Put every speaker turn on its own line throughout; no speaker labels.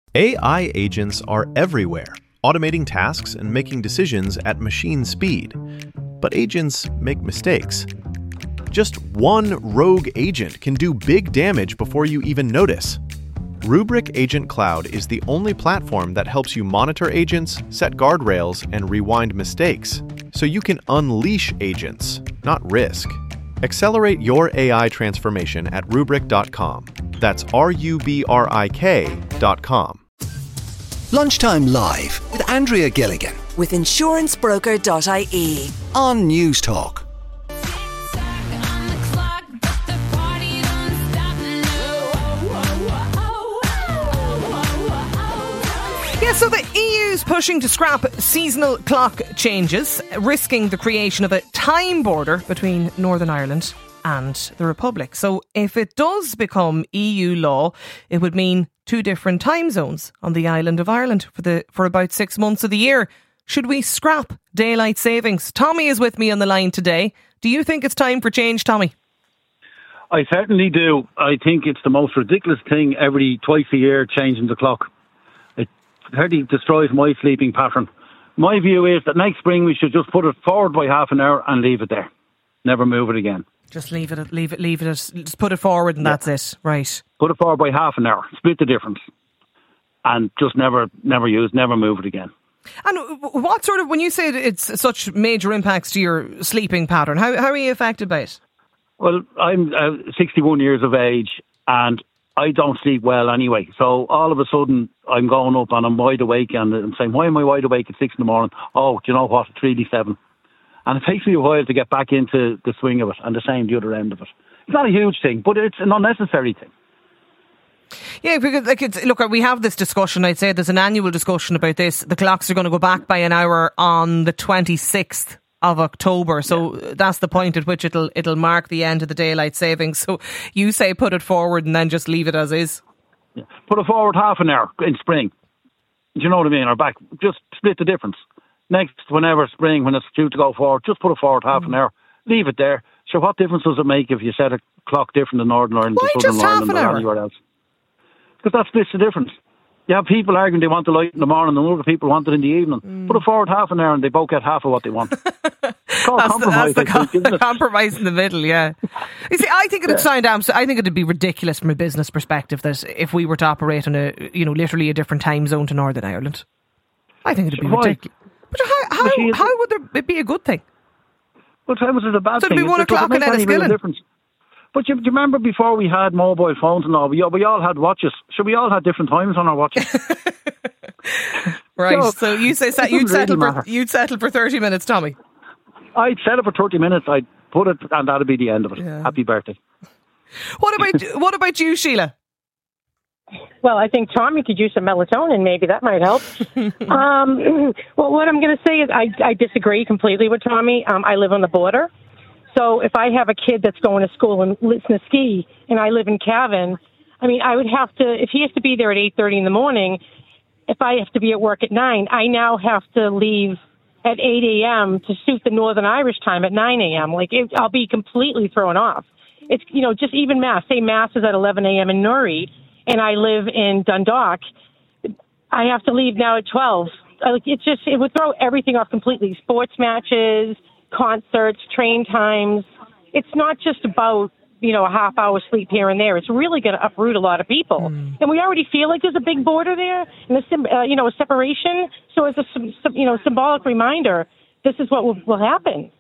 AI agents are everywhere, automating tasks and making decisions at machine speed. But agents make mistakes. Just one rogue agent can do big damage before you even notice. Rubrik Agent Cloud is the only platform that helps you monitor agents, set guardrails, and rewind mistakes, so you can unleash agents, not risk. Accelerate your AI transformation at Rubrik.com. That's RUBRIK.com.
Lunchtime Live with Andrea Gilligan
with insurancebroker.ie
on News Talk.
Yeah, so the EU's pushing to scrap seasonal clock changes, risking the creation of a time border between Northern Ireland and the Republic. So if it does become EU law, it would mean two different time zones on the island of Ireland for about 6 months of the year. Should we scrap daylight savings? Tommy is with me on the line today. Do you think it's time for change, Tommy?
I certainly do. I think it's the most ridiculous thing twice a year changing the clock. It really destroys my sleeping pattern. My view is that next spring we should just put it forward by half an hour and leave it there. Never move it again.
Just leave it. Just put it forward and that's it. Right.
Put it forward by half an hour. Split the difference. And just never move it again.
And what sort of, when you say it's such major impacts to your sleeping pattern, how are you affected by it?
Well, I'm 61 years of age and I don't sleep well anyway. So all of a sudden I'm going up and I'm wide awake and I'm saying, why am I wide awake at 6 in the morning? Oh, do you know what? It's really 7. And it takes me a while to get back into the swing of it and the same the other end of it. It's not a huge thing, but it's an unnecessary thing.
Yeah, because look, we have this discussion. I'd say there's an annual discussion about this. The clocks are going to go back by an hour on the 26th of October. So that's the point at which it'll mark the end of the daylight savings. So you say put it forward and then just leave it as is.
Yeah. Put it forward half an hour in spring. Do you know what I mean? Or back. Just split the difference. Next, whenever spring, when it's due to go forward, just put it forward half an hour. Leave it there. So what difference does it make if you set a clock different in Northern Ireland
to
Southern Ireland or anywhere else? Because that splits the difference. You have people arguing they want the light in the morning and other people want it in the evening. Put it forward half an hour and they both get half of what they want. It's called compromise.
That's the compromise in the middle, yeah. You see, I think it'd be ridiculous from a business perspective that if we were to operate on literally a different time zone to Northern Ireland. I think it'd be ridiculous. But how would it be a good thing?
Well, how was it a bad thing?
So it'd be 1 o'clock in Enniskillen.
But do you remember before we had mobile phones and all, we all had watches. So we all had different times on our watches.
Right, so you say you'd settle for 30 minutes, Tommy?
I'd settle for 30 minutes, I'd put it, and that'd be the end of it. Yeah. Happy birthday.
What about you, Sheila?
Well, I think Tommy could use some melatonin. Maybe that might help. Well, what I'm going to say is I disagree completely with Tommy. I live on the border. So if I have a kid that's going to school in Lisnaskea and I live in Cavan, I mean, I would have to, if he has to be there at 8:30 in the morning, if I have to be at work at 9, I now have to leave at 8 a.m. to suit the Northern Irish time at 9 a.m. I'll be completely thrown off. It's, just even Mass. Say Mass is at 11 a.m. in Newry and I live in Dundalk. I have to leave now at 12. It would throw everything off completely. Sports matches, concerts, train times. It's not just about, a half hour sleep here and there. It's really going to uproot a lot of people. And we already feel like there's a big border there and a separation. So as a symbolic reminder, this is what will happen.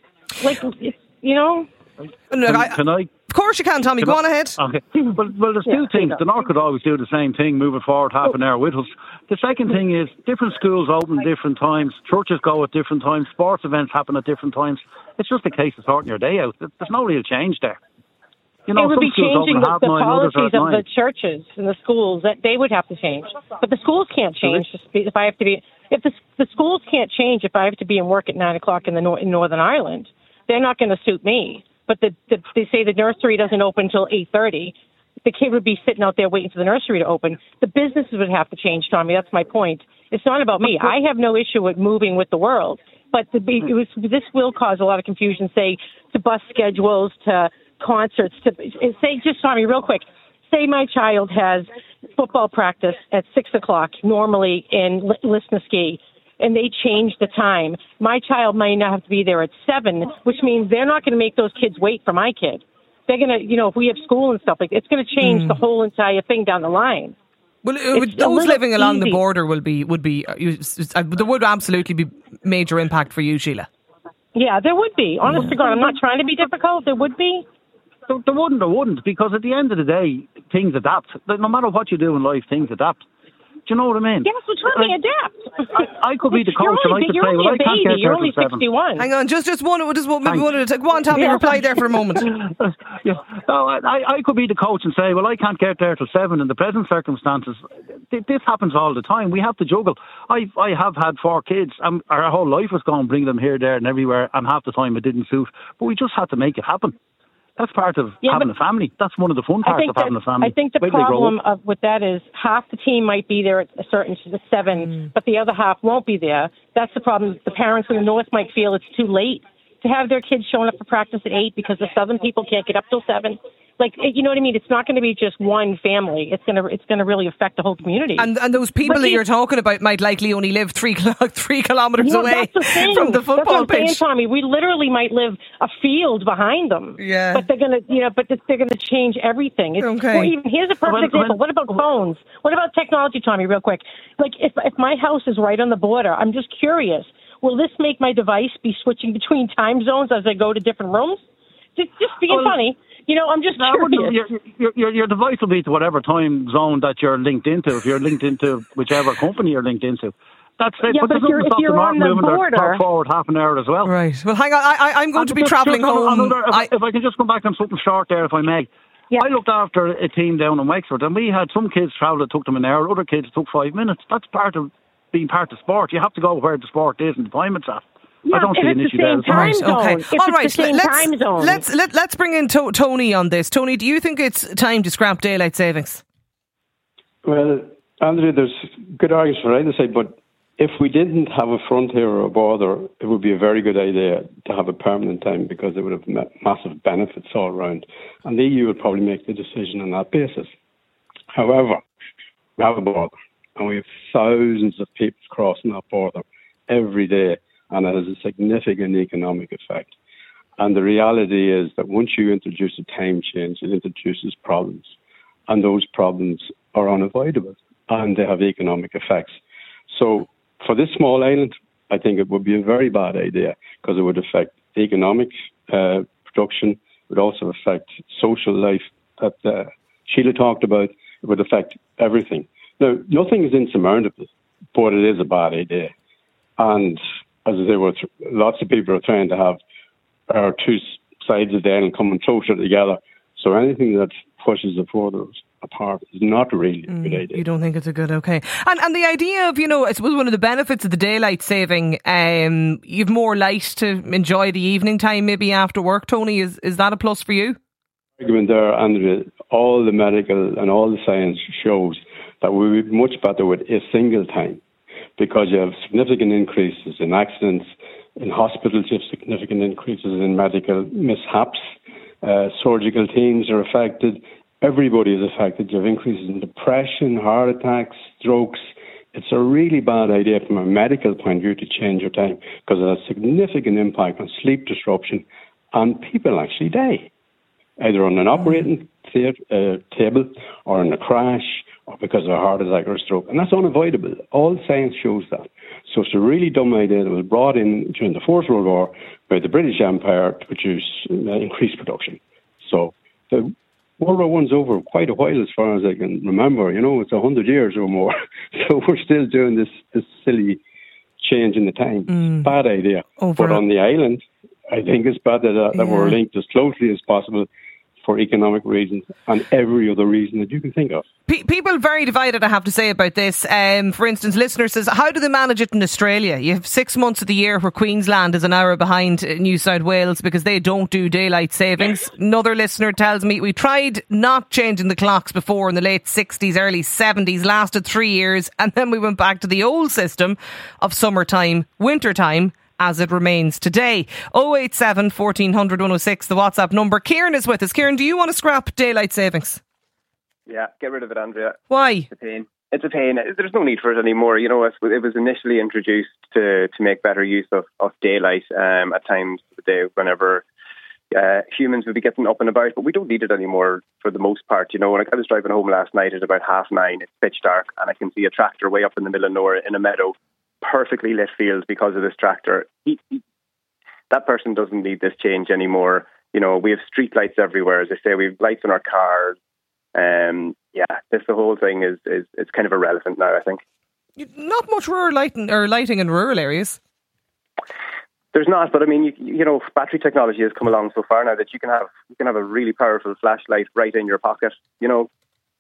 Of course you can, Tommy. Go on ahead.
Okay. Well, there's two things. The North could always do the same thing, move it forward half an hour with us. The second thing is different schools open at different times. Churches go at different times. Sports events happen at different times. It's just a case of sorting your day out. There's no real change there.
It would be changing the policies of the churches and the schools. That they would have to change. But the schools can't change if I have to be. If the schools can't change if I have to be in work at 9 o'clock in Northern Ireland, they're not going to suit me. But they say the nursery doesn't open until 8:30. The kid would be sitting out there waiting for the nursery to open. The businesses would have to change, Tommy. That's my point. It's not about me. I have no issue with moving with the world. But this will cause a lot of confusion, say, to bus schedules, to concerts, to say, just Tommy, real quick, say my child has football practice at 6 o'clock, normally in Lisnaskey, and they change the time. My child might not have to be there at 7, which means they're not going to make those kids wait for my kid. They're going to, if we have school and stuff, it's going to change the whole entire thing down the line.
Well, those living along the border there would absolutely be major impact for you, Sheila.
Yeah, there would be. Honest to God, I'm not trying to be difficult. There would be.
There wouldn't, because at the end of the day, things adapt. No matter what you do in life, things adapt. Do you know what I mean?
Yes, we're trying to adapt.
I could be the coach and I could say, well, I can't get
You're only 61.
Hang on, just one at a time. Go on, Tommy, reply there for a moment.
No, I could be the coach and say, well, I can't get there till 7 in the present circumstances. This happens all the time. We have to juggle. I have had 4 kids. Our whole life was gone, bring them here, there and everywhere, and half the time it didn't suit. But we just had to make it happen. That's part of having a family. That's one of the fun parts of having a family.
I think the problem with that is half the team might be there at a certain 7, but the other half won't be there. That's the problem. The parents in the north might feel it's too late to have their kids showing up for practice at 8 because the southern people can't get up till 7. Like, you know what I mean? It's not going to be just one family. It's going to really affect the whole community.
And those people that you're talking about might likely only live 3 kilometres away from the football
that's what I'm
pitch.
saying, Tommy. We literally might live a field behind them.
Yeah.
But they're going to change everything.
Okay.
Here's a perfect example. What about phones? What about technology, Tommy? Real quick. Like, if my house is right on the border, I'm just curious. Will this make my device be switching between time zones as I go to different rooms? Just being funny. I'm just curious.
Your device will be to whatever time zone that you're linked into. If you're linked into whichever company you're linked into. That's it.
Yeah, but if you're on the border,
forward half an hour as well.
Right. Well, hang on. I'm going to be travelling home.
If I can just come back on something short there, if I may. Yeah. I looked after a team down in Wexford, and we had some kids travel that took them an hour, other kids took 5 minutes. That's part of being part of sport. You have to go where the sport is and the time it's at.
Yeah,
I don't see an issue there.
Right, okay.
All right. Let's bring in Tony on this. Tony, do you think it's time to scrap daylight savings?
Well, Andrea, there's good arguments for either side, but if we didn't have a frontier or a border, it would be a very good idea to have a permanent time because it would have massive benefits all around. And the EU would probably make the decision on that basis. However, we have a border and we have thousands of people crossing that border every day, and it has a significant economic effect. And the reality is that once you introduce a time change, it introduces problems. And those problems are unavoidable, and they have economic effects. So for this small island, I think it would be a very bad idea because it would affect economic production. It would also affect social life that Sheila talked about. It would affect everything. Now, nothing is insurmountable, but it is a bad idea. And as I say, lots of people are trying to have our two sides of the island coming closer together. So anything that pushes the borders apart is not really a good idea.
You don't think it's a good, okay. And the idea of, I suppose one of the benefits of the daylight saving, you've more light to enjoy the evening time maybe after work, Tony. Is that a plus for you?
Argument there, Andrea, all the medical and all the science shows that we would be much better with a single time because you have significant increases in accidents, in hospitals you have significant increases in medical mishaps, surgical teams are affected, everybody is affected. You have increases in depression, heart attacks, strokes. It's a really bad idea from a medical point of view to change your time because it has significant impact on sleep disruption and people actually die, either on an operating table or in a crash or because of a heart attack or a stroke. And that's unavoidable. All science shows that. So it's a really dumb idea that was brought in during the First World War by the British Empire to produce increased production. So the World War I's over quite a while as far as I can remember. It's 100 years or more. So we're still doing this silly change in the time. Bad idea. But on the island, I think it's bad that we're linked as closely as possible for economic reasons and every other reason that you can think of.
People very divided, I have to say, about this. For instance, listener says, how do they manage it in Australia? You have 6 months of the year where Queensland is an hour behind New South Wales because they don't do daylight savings. Another listener tells me, we tried not changing the clocks before in the late 60s, early 70s, lasted 3 years, and then we went back to the old system of summertime, wintertime, as it remains today. 087 1400 106, the WhatsApp number. Kieran is with us. Kieran, do you want to scrap daylight savings?
Yeah, get rid of it, Andrea.
Why?
It's a pain. It's a pain. There's no need for it anymore. You know, it was initially introduced to make better use of daylight at times of the day whenever humans would be getting up and about, but we don't need it anymore for the most part. You know, like I was driving home last night at about 9:30, it's pitch dark, and I can see a tractor way up in the middle of nowhere in a meadow, perfectly lit field because of this tractor. That person doesn't need this change anymore. You know, we have street lights everywhere. As I say, we have lights in our cars. The whole thing is kind of irrelevant now, I think.
Not much rural lighting in rural areas.
There's not, but I mean, you know, battery technology has come along so far now that you can have a really powerful flashlight right in your pocket. You know.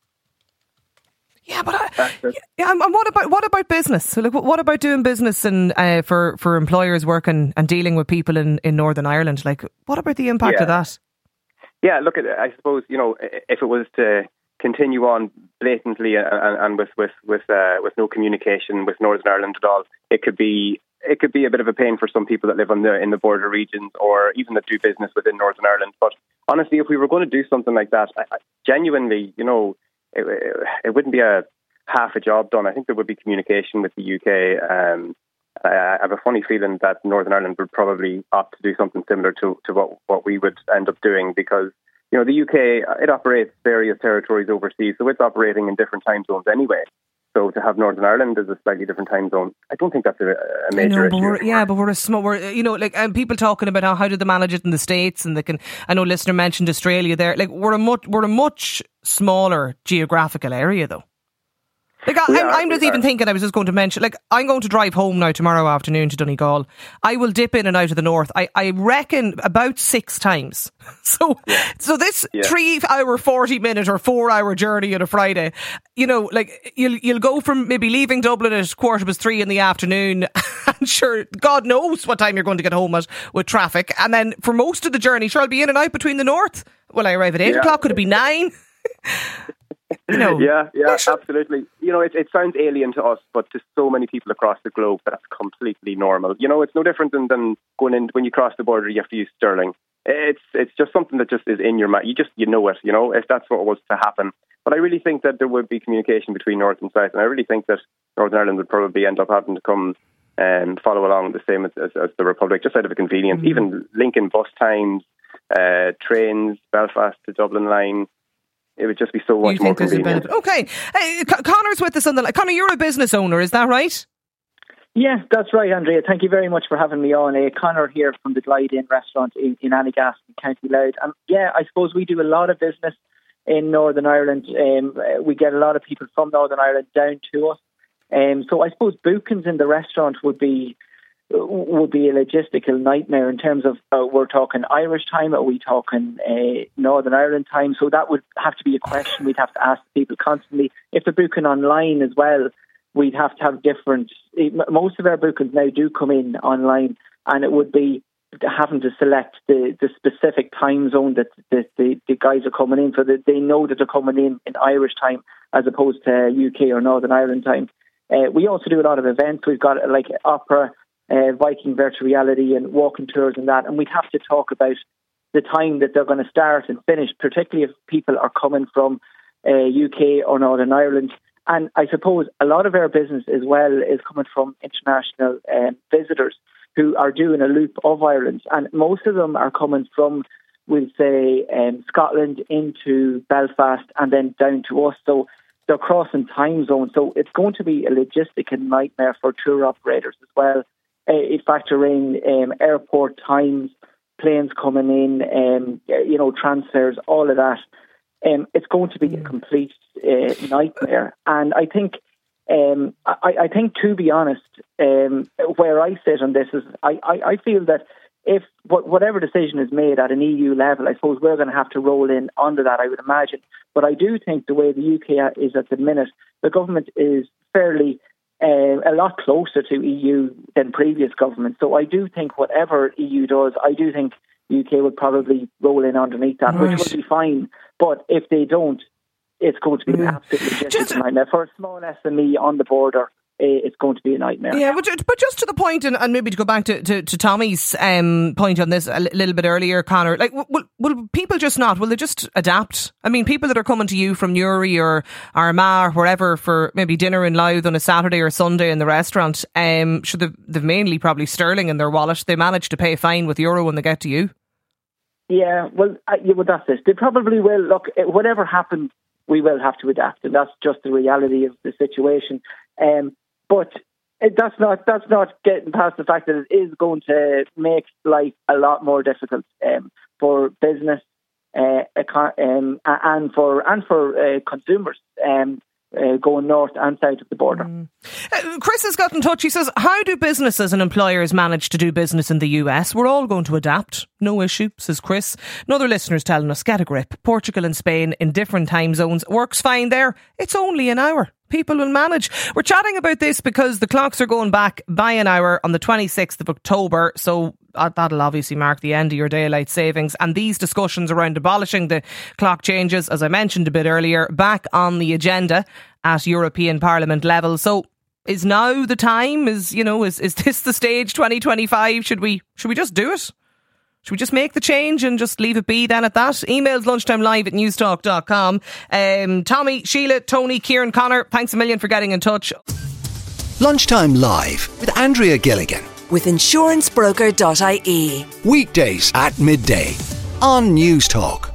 Yeah, but
and what about business? So, like, what about doing business and for employers working and dealing with people in Northern Ireland? Like, what about the impact of that?
Yeah, look, I suppose, you know, if it was to continue on blatantly and with no communication with Northern Ireland at all, it could be a bit of a pain for some people that live in the border regions or even that do business within Northern Ireland. But honestly, if we were going to do something like that, genuinely, you know, it wouldn't be a half a job done. I think there would be communication with the UK. I have a funny feeling that Northern Ireland would probably opt to do something similar to what we would end up doing because, you know, the UK, it operates various territories overseas, so it's operating in different time zones anyway. So to have Northern Ireland as a slightly different time zone, I don't think that's a major issue.
But we're a small, you know, like people talking about how did they manage it in the States, and they can. I know listener mentioned Australia there. Like we're a much smaller geographical area though. Like I'm just even thinking, I was just going to mention, like I'm going to drive home now tomorrow afternoon to Donegal. I will dip in and out of the north. I reckon about 6 times. So this 3 hour, 40 minute or 4 hour journey on a Friday, you know, like you'll go from maybe leaving Dublin at 3:15 in the afternoon, and sure, God knows what time you're going to get home with traffic. And then for most of the journey, sure, I'll be in and out between the north. Will I arrive at 8 o'clock? Could it be 9? You know,
yeah, absolutely. You know, it sounds alien to us, but to so many people across the globe, that's completely normal. You know, it's no different than going in when you cross the border. You have to use sterling. It's just something that just is in your mind. You know it. You know, if that's what was to happen. But I really think that there would be communication between North and South, and I really think that Northern Ireland would probably end up having to come and follow along the same as the Republic, just out of a convenience. Mm-hmm. Even linking bus times, trains, Belfast to Dublin line. It would just be so much more convenient.
Okay. Connor's with us on the line. Connor, you're a business owner, is that right?
Yeah, that's right, Andrea. Thank you very much for having me on. Connor here from the Glide Inn restaurant in Annagaston, County Louth. And yeah, I suppose we do a lot of business in Northern Ireland. We get a lot of people from Northern Ireland down to us. So I suppose bookings in the restaurant would be a logistical nightmare in terms of we're talking Irish time, are we talking Northern Ireland time? So that would have to be a question we'd have to ask people constantly. If they're booking online as well, we'd have to have different. Most of our bookings now do come in online, and it would be having to select the specific time zone that the guys are coming in, so that they know that they're coming in Irish time as opposed to UK or Northern Ireland time. We also do a lot of events. We've got like opera, Viking virtual reality and walking tours and that, and we'd have to talk about the time that they're going to start and finish, particularly if people are coming from UK or Northern Ireland. And I suppose a lot of our business as well is coming from international visitors who are doing a loop of Ireland, and most of them are coming from, we'll say, Scotland into Belfast and then down to us. So they're crossing time zones. So it's going to be a logistical nightmare for tour operators as well. Factor in airport times, planes coming in, transfers, all of that. It's going to be a complete nightmare. And I think, to be honest, where I sit on this is, I feel that if whatever decision is made at an EU level, I suppose we're going to have to roll in under that, I would imagine. But I do think the way the UK is at the minute, the government is fairly a lot closer to EU than previous governments. So I do think whatever EU does, I do think UK would probably roll in underneath that, which would be fine. But if they don't, it's going to be an absolute logistical nightmare for a small SME on the border. it's going to be a nightmare.
Yeah, but just to the point, and maybe to go back to Tommy's point on this a little bit earlier, Conor, like, will people just not? Will they just adapt? I mean, people that are coming to you from Newry or Armagh or wherever for maybe dinner in Louth on a Saturday or Sunday in the restaurant, they've mainly probably sterling in their wallet. They manage to pay fine with euro when they get to you.
Yeah, well, that's it. They probably will. Look, whatever happens, we will have to adapt, and that's just the reality of the situation. But that's not getting past the fact that it is going to make life a lot more difficult for business and for consumers going north and south of the border.
Chris has got in touch. He says, how do businesses and employers manage to do business in the US? We're all going to adapt. No issue, says Chris. Another listener's telling us, get a grip. Portugal and Spain in different time zones. Works fine there. It's only an hour. People will manage. We're chatting about this because the clocks are going back by an hour on the 26th of October. So that'll obviously mark the end of your daylight savings. And these discussions around abolishing the clock changes, as I mentioned a bit earlier, back on the agenda at European Parliament level. So is now the time? Is this the stage 2025? Should we just do it? Should we just make the change and just leave it be then at that? Emails lunchtimelive@newstalk.com. Tommy, Sheila, Tony, Kieran, Conor, thanks a million for getting in touch.
Lunchtime Live with Andrea Gilligan.
With insurancebroker.ie.
Weekdays at midday on Newstalk.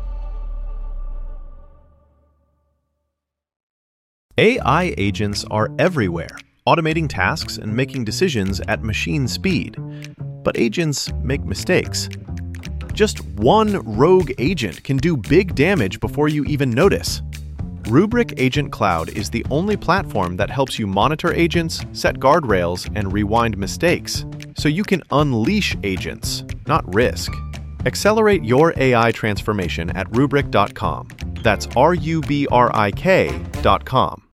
AI agents are everywhere, automating tasks and making decisions at machine speed. But agents make mistakes. Just one rogue agent can do big damage before you even notice. Rubrik Agent Cloud is the only platform that helps you monitor agents, set guardrails, and rewind mistakes, so you can unleash agents, not risk. Accelerate your AI transformation at Rubrik.com. That's RUBRIK.com.